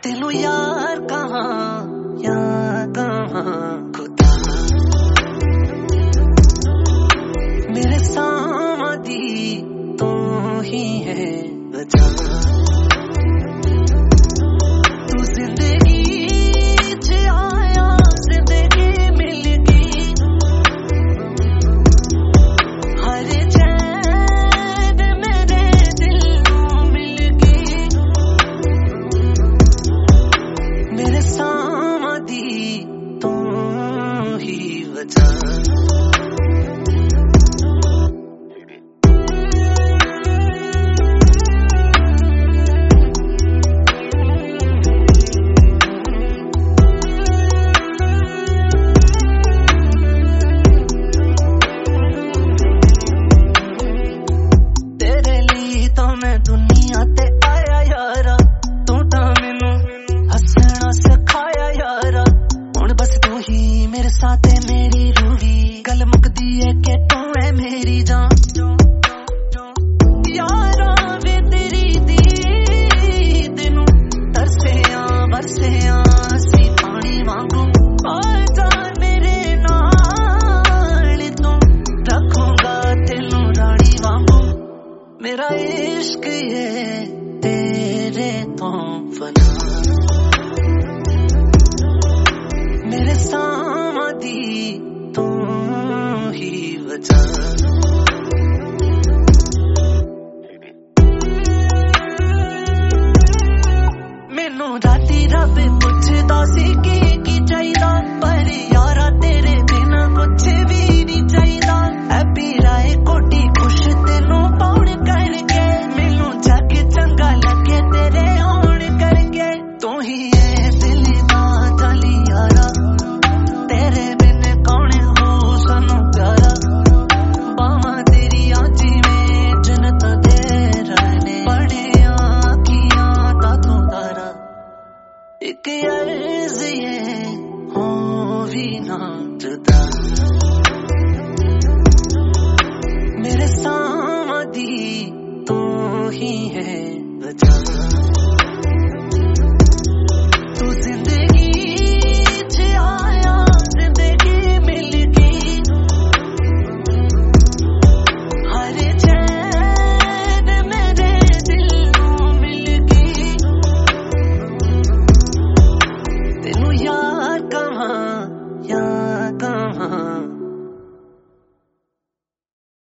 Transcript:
तेनू यार कहाँ खुदा मेरे सामदी तू ही है वजह। तू जिंदगी च आया जिंदगी मिल गई हर चैन मेरे दिल नू मिल गई मेरे सामदी तू ही वजह। मैं दुनिया ते आया यारा तू तो मैनू हसना सिखाया यारा हुण बस तू ही मेरे साथ है मेरी रूही गल मुकदी है कि तू है मेरी जान यारा वे तेरी दीद नू तरसे सी पानी वांगू आ जा मेरे नाल तू रखूंगा तेनू रानी वांगू मेरा इश्क ये तेरे तो फना मेरे सामदी तू ही वजह।